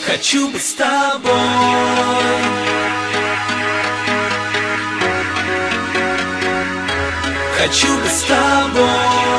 Хочу быть с тобой. Хочу быть с тобой.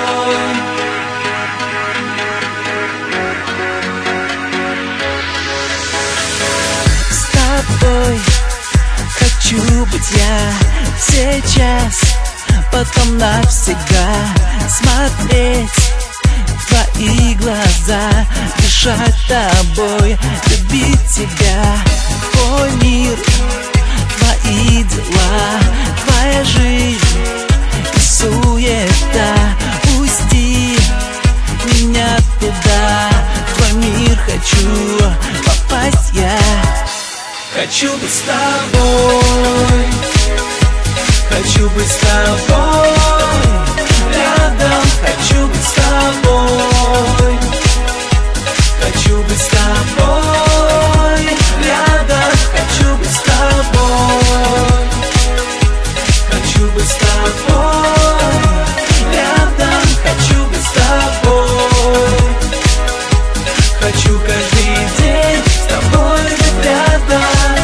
С тобой хочу быть я сейчас, потом навсегда смотреть в твои глаза, дышать тобой, любить тебя. Твой мир, твои дела, твоя жизнь и суета. Пусти меня туда, в твой мир хочу попасть я. Хочу быть с тобой. Хочу быть с тобой рядом. Хочу быть с тобой. Хочу быть с тобой рядом. Хочу быть с тобой. Хочу быть с тобой рядом. Хочу быть с тобой. Хочу каждый день с тобой быть рядом.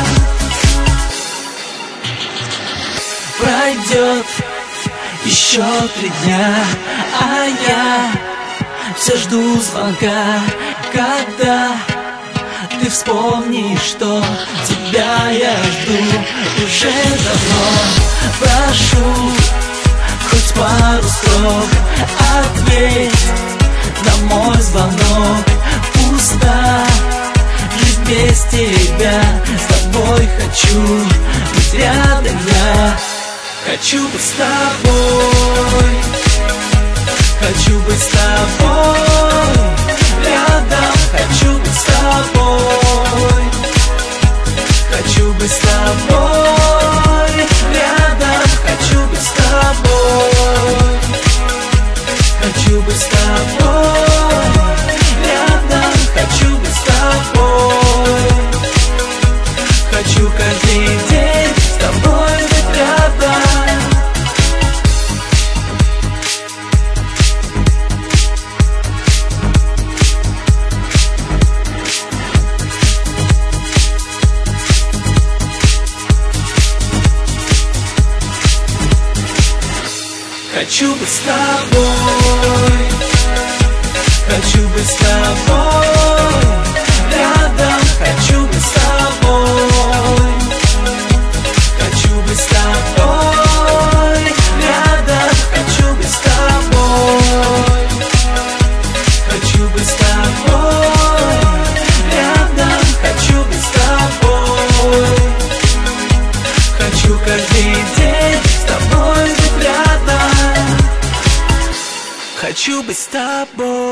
Пройдет еще 3 дня, а я все жду звонка, когда ты вспомнишь, что тебя я жду уже давно. Прошу хоть пару строк, ответь на мой звонок. Пуста жизнь без тебя, с тобой хочу быть рядом я. Хочу быть с тобой. Хочу быть с тобой рядом. Хочу быть с тобой. Хочу быть с тобой рядом. Хочу быть с тобой. Хочу быть с тобой рядом. Хочу быть с тобой. Хочу каждый день с тобой быть рядом. Хочу быть с тобой. Хочу быть с тобой рядом. Хочу быть с тобой. Хочу быть с тобой рядом. Хочу быть с тобой. Хочу быть с тобой рядом. Хочу быть с тобой. Хочу каждый день с тобой быть рядом. Хочу быть с тобой.